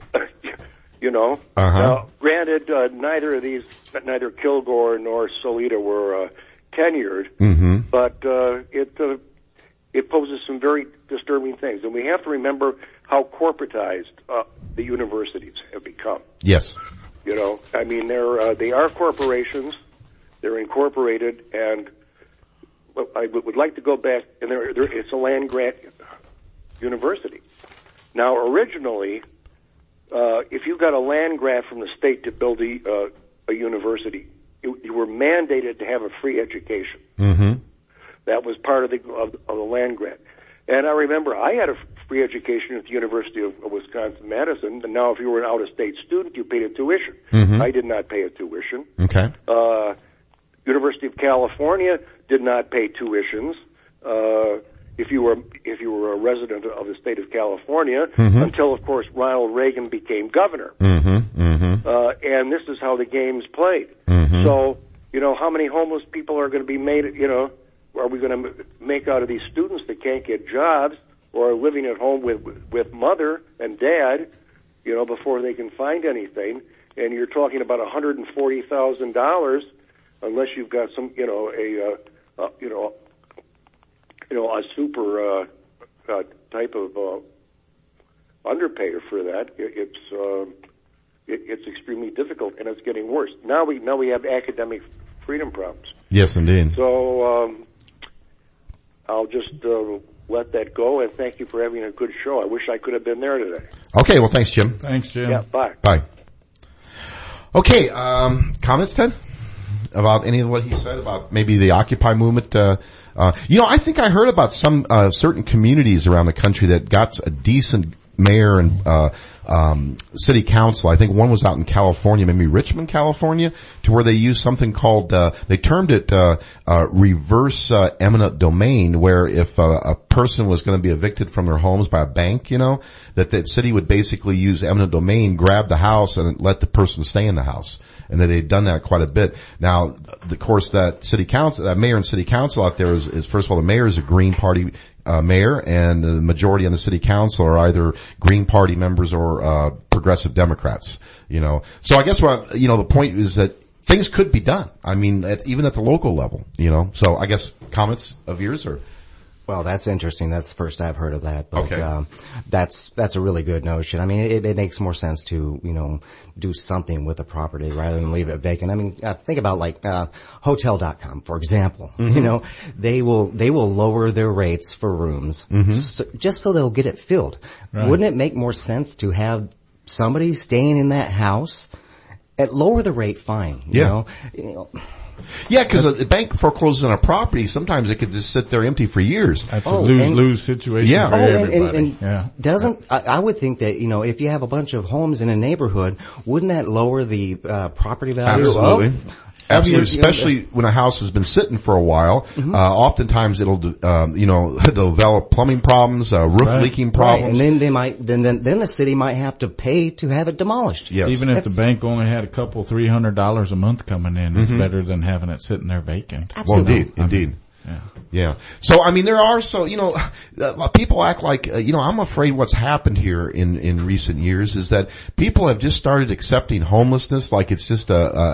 Now, granted, neither Kilgore nor Solita were tenured, but it poses some very disturbing things. And we have to remember how corporatized the universities have become. Yes. I mean, they are corporations. They're incorporated, and I would like to go back, and it's a land-grant university. Now, originally, if you got a land grant from the state to build a university, you were mandated to have a free education. That was part of the land grant. And I remember I had a free education at the University of Wisconsin-Madison, and now if you were an out-of-state student, you paid a tuition. I did not pay a tuition. Okay. University of California did not pay tuitions. If you were a resident of the state of California, until of course Ronald Reagan became governor, and this is how the game's played. So how many homeless people are going to be made? Are we going to make out of these students that can't get jobs or are living at home with mother and dad, before they can find anything? And you're talking about $140,000 unless you've got some, a super type of underpayer for that. It's extremely difficult, and it's getting worse. Now we have academic freedom problems. Yes, indeed. So I'll just let that go, and thank you for having a good show. I wish I could have been there today. Okay, well, thanks, Jim. Thanks, Jim. Yeah, bye. Bye. Okay, comments, Ted? About any of what he said about maybe the Occupy movement? I think I heard about some certain communities around the country that got a decent mayor and city council. I think one was out in California, maybe Richmond, California, to where they used something called they termed it reverse eminent domain, where if a person was going to be evicted from their homes by a bank, that city would basically use eminent domain, grab the house, and let the person stay in the house. And that they've done that quite a bit. Now, of course, that mayor and city council out there is first of all, the mayor is a Green Party mayor, and the majority on the city council are either Green Party members or progressive Democrats. So I guess the point is that things could be done. I mean, even at the local level. So I guess comments of yours or. Well, that's interesting. That's the first I've heard of that. But, okay. That's a really good notion. I mean, it makes more sense to, do something with the property rather than leave it vacant. I mean, think about Hotel.com, for example. They will lower their rates for rooms just so they'll get it filled. Right. Wouldn't it make more sense to have somebody staying in that house at lower the rate? Fine. You know? Yeah, because a bank forecloses on a property, sometimes it could just sit there empty for years. That's a lose-lose situation for everybody. I would think that, if you have a bunch of homes in a neighborhood, wouldn't that lower the property value? Absolutely. Absolutely, especially when a house has been sitting for a while. Oftentimes it'll, develop plumbing problems, roof leaking problems. Right. And then the city might have to pay to have it demolished. Yes. Even if the bank only had a couple $300 a month coming in, it's better than having it sitting there vacant. Absolutely. Well, indeed. Yeah. So, I mean, there are people act like, I'm afraid what's happened here in recent years is that people have just started accepting homelessness like it's just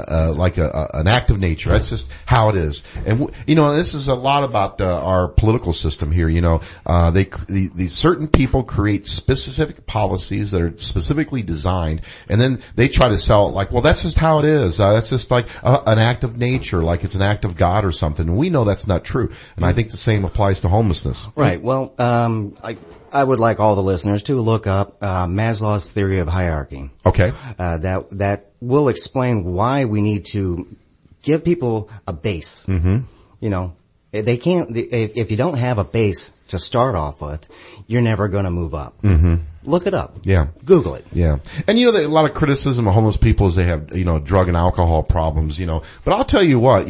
an act of nature. That's just how it is. And, this is a lot about, our political system here. These certain people create specific policies that are specifically designed, and then they try to sell it like, well, that's just how it is. That's just like an act of nature, like it's an act of God or something. And we know that's not true. And I think the same applies to homelessness. Right. Well, I would like all the listeners to look up Maslow's theory of hierarchy. Okay. That will explain why we need to give people a base. Mm-hmm. They can't. If you don't have a base to start off with, you're never going to move up. Mm-hmm. Look it up. Yeah. Google it. Yeah. And a lot of criticism of homeless people is they have, drug and alcohol problems, But I'll tell you what,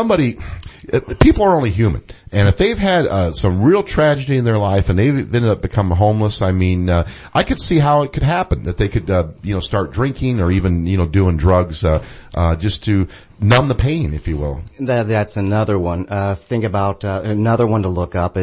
people are only human. And if they've had some real tragedy in their life and they've ended up becoming homeless, I could see how it could happen, that they could, start drinking or even, doing drugs, just to numb the pain, if you will. That's another one. Think about, another one to look up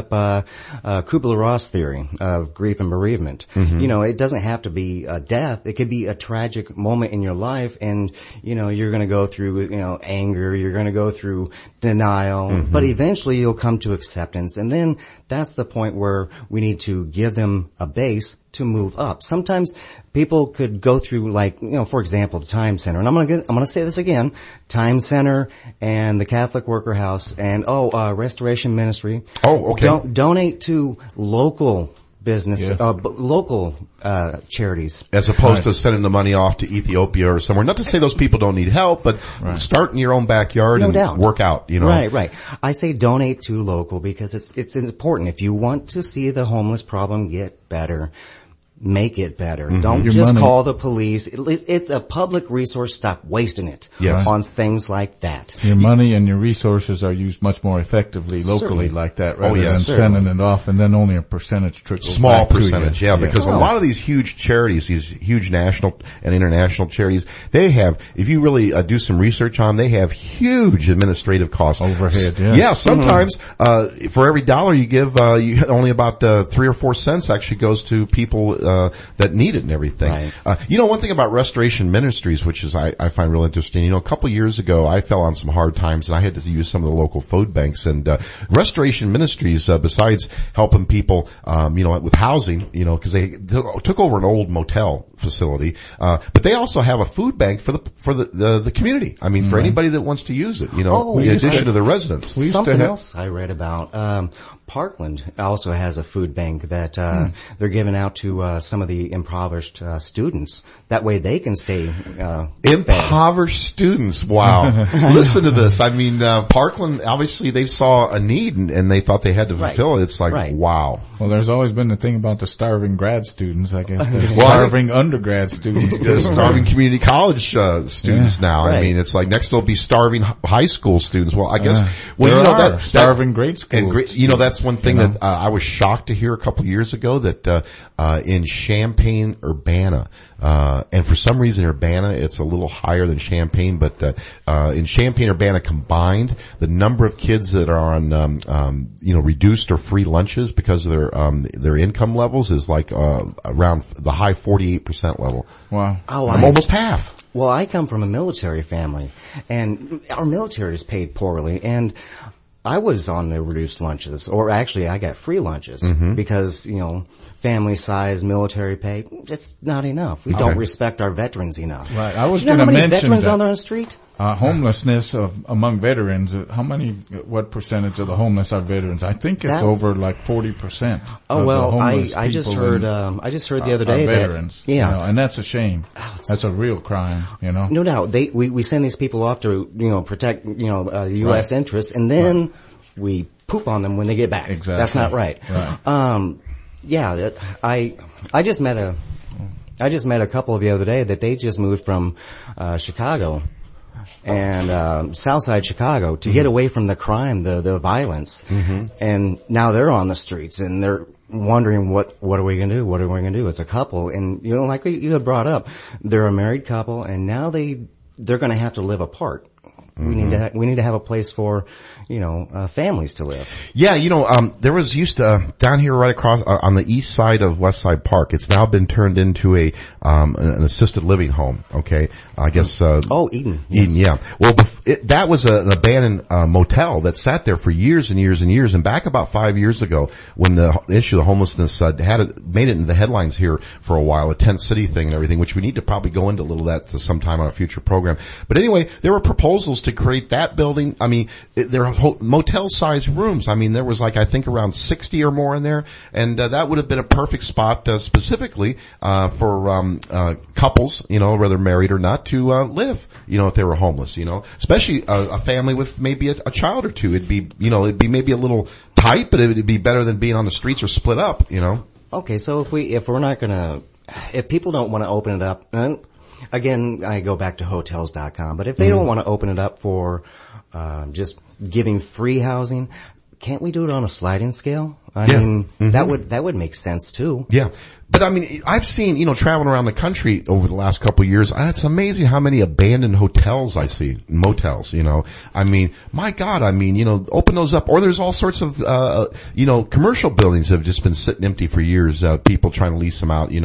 Kubler-Ross theory of grief and bereavement. Mm-hmm. It doesn't have to be a death. It could be a tragic moment in your life, and, you're gonna go through, anger, you're gonna go through denial, mm-hmm. but eventually you'll come to acceptance, and then that's the point where we need to give them a base to move up. Sometimes people could go through, for example, the Time Center, and I'm gonna say this again, Time Center and the Catholic Worker House and Restoration Ministry. Oh, okay. Donate to local business, yes. Local charities, as opposed to sending the money off to Ethiopia or somewhere. Not to say those people don't need help, but start in your own backyard work out. Right. I say donate to local because it's important. If you want to see the homeless problem get better, make it better. Mm-hmm. Don't just call the police. It's a public resource. Stop wasting it on things like that. Your money and your resources are used much more effectively locally like that rather than sending it off and then only a percentage trickles Small back percentage, to you. Because a lot of these huge charities, these huge national and international charities, they have, if you really do some research on them, they have huge administrative costs. Overhead, Yeah, sometimes for every dollar you give, only about 3 or 4 cents actually goes to people that need it and everything. Right. One thing about Restoration Ministries, which is I find real interesting, a couple years ago I fell on some hard times and I had to use some of the local food banks, and Restoration Ministries, besides helping people, with housing, because they took over an old motel facility, but they also have a food bank for the community. For anybody that wants to use it, in addition to the residents. Something else I read about, Parkland also has a food bank that they're giving out to some of the impoverished students. That way they can stay impoverished students. Wow. Listen to this. Parkland, obviously they saw a need and they thought they had to fulfill it. It's like, wow. Well, there's always been the thing about the starving grad students. I guess the starving undergrad students. The starving community college students now. Right. It's like next there'll be starving high school students. Well, I guess that starving grade school. And that's one thing that I was shocked to hear a couple years ago, that in Champaign, Urbana, and for some reason Urbana, it's a little higher than Champaign, but in Champaign, Urbana combined, the number of kids that are on reduced or free lunches because of their income levels is like around the high 48% level. Wow. Almost half. Well, I come from a military family, and our military is paid poorly, and I was on the reduced lunches, or actually I got free lunches because, family size, military pay, it's not enough. We don't respect our veterans enough. Right. I was going to mention veterans that. On the street? Homelessness among veterans, what percentage of the homeless are veterans? I think it's over like 40%. Oh, well, I just heard the other day veterans, that, and that's a shame. That's a real crime, No doubt. We send these people off to, protect, the U.S. interests, and then we poop on them when they get back. Exactly. That's not right. I just met a couple the other day that they just moved from Chicago and Southside Chicago to get away from the crime, the violence, and now they're on the streets and they're wondering what are we going to do? What are we going to do? It's a couple, and like you had brought up, they're a married couple, and now they're going to have to live apart. We need to have a place for, families to live. Yeah, there was down here right across on the east side of West Side Park. It's now been turned into an assisted living home. Okay, I guess. Eden. Yes. Eden, yeah. Well, that was an abandoned motel that sat there for years and years and years. And back about 5 years ago, when the issue of homelessness made it into the headlines here for a while, a tent city thing and everything, which we need to probably go into a little of that to sometime on a future program. But anyway, there were proposals to create that building. I mean, there are motel-sized rooms. I mean, there was I think around 60 or more in there, and that would have been a perfect spot specifically for couples, whether married or not, to live, if they were homeless, especially a family with maybe a child or two. It'd be maybe a little tight, but it'd be better than being on the streets or split up, Okay, so if people don't want to open it up, again, I go back to hotels.com, but if they don't want to open it up for just giving free housing, can't we do it on a sliding scale? I mean, that would make sense too. Yeah. But I mean, I've seen, traveling around the country over the last couple of years, it's amazing how many abandoned hotels I see, motels, I mean, my God, open those up. Or there's all sorts of, commercial buildings that have just been sitting empty for years, people trying to lease them out,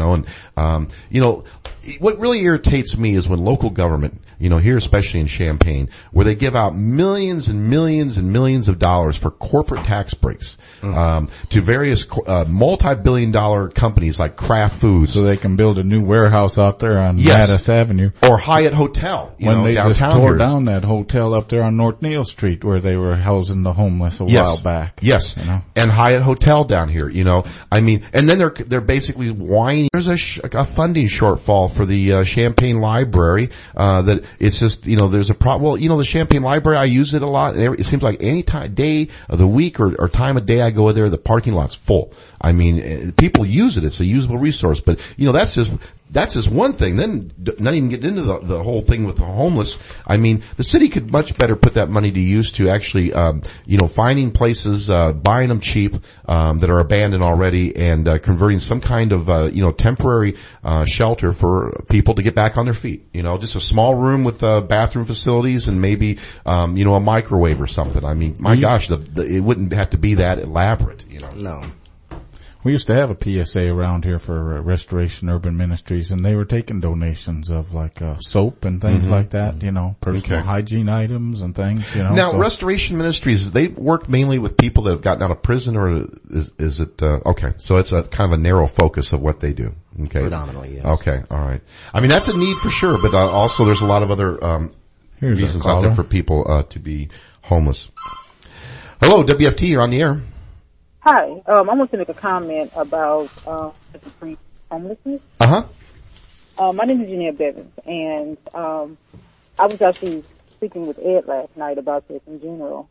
what really irritates me is when local government, here especially in Champaign, where they give out millions and millions and millions of dollars for corporate tax breaks, to various, multi-billion-dollar companies like Kraft Foods. So they can build a new warehouse out there on Mattis Avenue. Or Hyatt Hotel, when they just tore down that hotel up there on North Neal Street where they were housing the homeless a while back. Yes. And Hyatt Hotel down here, I mean, and then they're basically whining. There's a funding shortfall for the Champaign Library, that it's just, there's a problem. Well, the Champaign Library, I use it a lot. It seems like any day of the week or time of day I go there, the parking lot's full. I mean, people use it. It's a usable resource. But, that's just one thing. Then not even getting into the whole thing with the homeless. I mean, the city could much better put that money to use to actually, finding places, buying them cheap, that are abandoned already and, converting some kind of, temporary, shelter for people to get back on their feet. Just a small room with, bathroom facilities and maybe, a microwave or something. I mean, my gosh, it wouldn't have to be that elaborate, No. We used to have a PSA around here for Restoration Urban Ministries, and they were taking donations of soap and things like that, personal hygiene items and things, Now, Restoration Ministries, they work mainly with people that have gotten out of prison, or is it, okay, so it's a kind of a narrow focus of what they do. Okay. Predominantly, yes. Okay, alright. I mean, that's a need for sure, but also there's a lot of other, reasons out there for people, to be homeless. Hello, WFT, you're on the air. Hi, I want to make a comment about free homelessness. My name is Janelle Bevins, and I was actually speaking with Ed last night about this in general.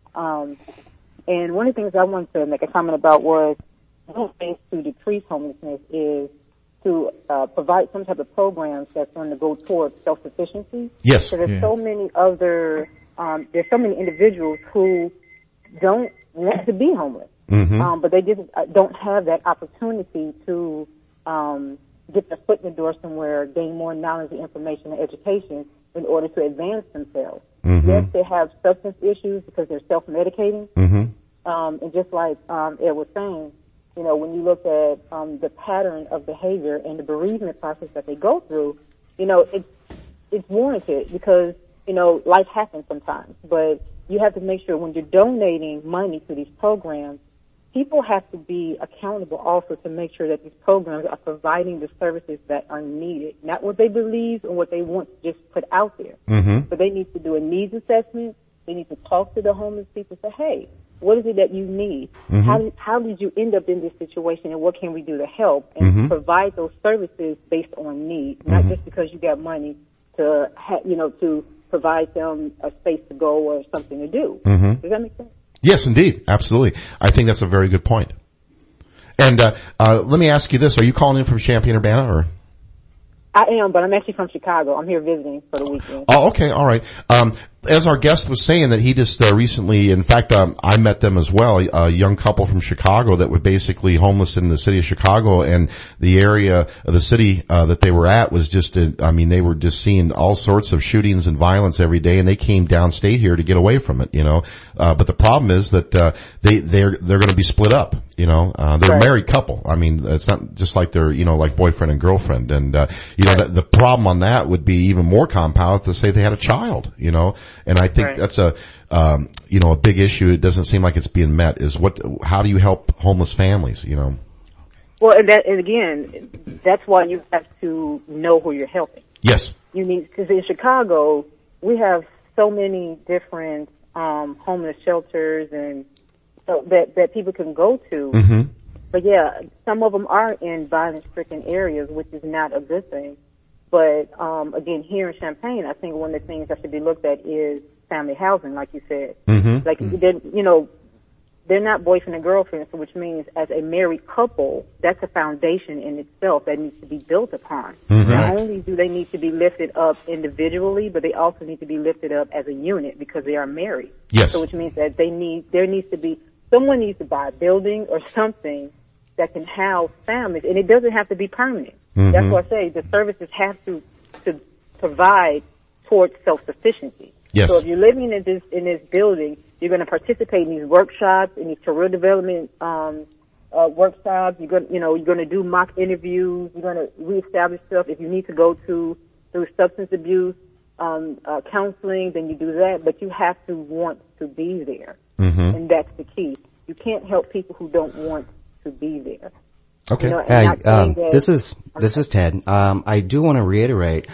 And one of the things I wanted to make a comment about was one of the things to decrease homelessness is to provide some type of programs that's going to go towards self-sufficiency. Yes. So there's so many there's so many individuals who don't want to be homeless. But they just don't have that opportunity to get their foot in the door somewhere, gain more knowledge and information and education in order to advance themselves. Yes, they have substance issues because they're self-medicating. And just like Ed was saying, when you look at the pattern of behavior and the bereavement process that they go through, it's warranted because, life happens sometimes. But you have to make sure when you're donating money to these programs, people have to be accountable also to make sure that these programs are providing the services that are needed, not what they believe or what they want to just put out there. But they need to do a needs assessment. They need to talk to the homeless people, say, hey, what is it that you need? How did you end up in this situation, and what can we do to help? And provide those services based on need, not just because you got money to, to provide them a space to go or something to do. Does that make sense? Yes, indeed. Absolutely. I think that's a very good point. And let me ask you this. Are you calling in from Champaign-Urbana, or? I am, but I'm actually from Chicago. I'm here visiting for the weekend. Oh, okay. All right. as our guest was saying, that he just recently, in fact, I met them as well, a young couple from Chicago that were basically homeless in the city of Chicago, and the area of the city that they were at was just, they were just seeing all sorts of shootings and violence every day, and they came downstate here to get away from it, but the problem is that they're going to be split up. They're a married couple. I mean, it's not just like they're, like boyfriend and girlfriend. And, the problem on that would be even more compound to say they had a child, and I think that's a big issue. It doesn't seem like it's being met is how do you help homeless families, Well, and again, that's why you have to know who you're helping. Yes. Because in Chicago, we have so many different, homeless shelters and, that people can go to. Mm-hmm. But yeah, some of them are in violence-stricken areas, which is not a good thing. But, again, here in Champaign, I think one of the things that should be looked at is family housing, like you said. Mm-hmm. Like, they're not boyfriend and girlfriend, so which means as a married couple, that's a foundation in itself that needs to be built upon. Mm-hmm. Not only do they need to be lifted up individually, but they also need to be lifted up as a unit because they are married. Yes. So which means that someone needs to buy a building or something that can house families, and it doesn't have to be permanent. Mm-hmm. That's why I say the services have to provide towards self-sufficiency. Yes. So if you're living in this building, you're going to participate in these workshops, in these career development workshops. You're going to do mock interviews. You're going to reestablish stuff. If you need to go through substance abuse counseling, then you do that. But you have to want to be there, mm-hmm. and that's the key. You can't help people who don't want to be there. Okay. This is Ted. I do want to reiterate,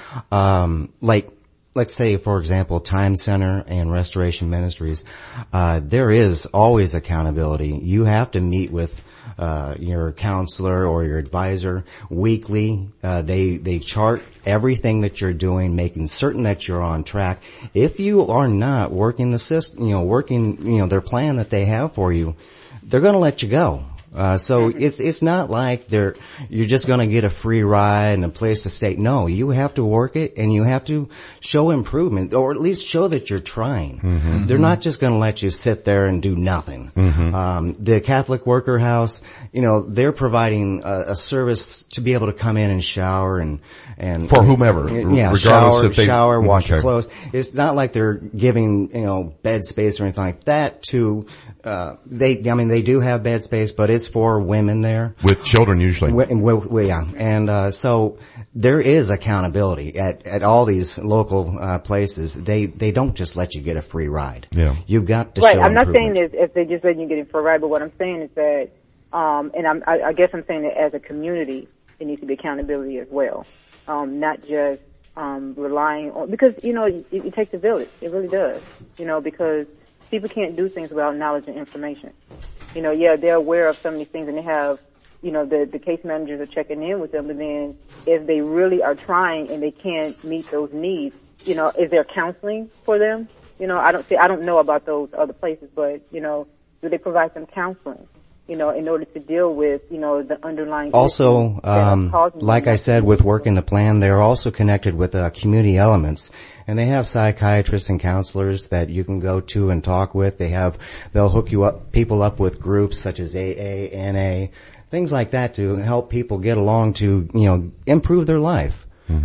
let's say, for example, Time Center and Restoration Ministries, there is always accountability. You have to meet with your counselor or your advisor weekly. They chart everything that you're doing, making certain that you're on track. If you are not working the system, their plan that they have for you, they're going to let you go. So it's not like you're just going to get a free ride and a place to stay. No, you have to work it and you have to show improvement, or at least show that you're trying. Mm-hmm. They're not just going to let you sit there and do nothing. Mm-hmm. The Catholic Worker House, they're providing a service to be able to come in and shower and for whomever, regardless shower, wash your clothes. It's not like they're giving, bed space or anything like that to, they do have bed space, but it's for women there. With children usually. Yeah. And, so there is accountability at all these local, places. They don't just let you get a free ride. Yeah. You've got to show improvement. I'm not saying if they just let you get a free ride, but what I'm saying is that, and I guess I'm saying that as a community, there needs to be accountability as well. Not just, relying on, because, it takes a village. It really does. Because people can't do things without knowledge and information. They're aware of some of these things and they have, the case managers are checking in with them, but then if they really are trying and they can't meet those needs, is there counseling for them? I don't know about those other places, but, do they provide some counseling, in order to deal with, the underlying also, like I said, with working the plan, they're also connected with, community elements. And they have psychiatrists and counselors that you can go to and talk with. They'll hook people up with groups such as AA, NA, things like that to help people get along to, improve their life.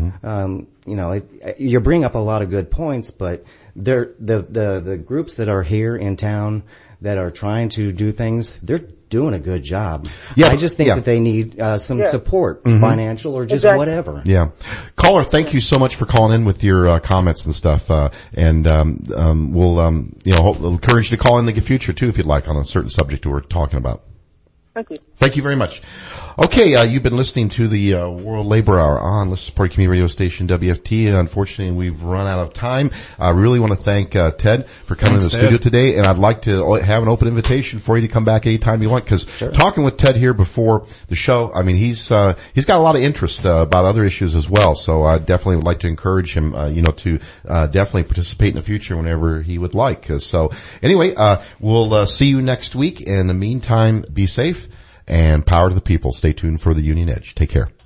Mm-hmm. You bring up a lot of good points, but the groups that are here in town that are trying to do things, they're doing a good job. Yeah. I just think that they need some support, mm-hmm. financial or just whatever. Yeah. Caller, thank you so much for calling in with your comments and stuff. We'll encourage you to call in the future too if you'd like on a certain subject we're talking about. Thank you. Thank you very much. Okay, you've been listening to the World Labor Hour on Listen Support Community Radio Station WFT. Unfortunately, we've run out of time. I really want to thank Ted for coming to the studio today, and I'd like to have an open invitation for you to come back anytime you want, because talking with Ted here before the show, I mean, he's got a lot of interest about other issues as well. So I definitely would like to encourage him, to definitely participate in the future whenever he would like. So anyway, we'll see you next week. In the meantime, be safe. And power to the people. Stay tuned for the Union Edge. Take care.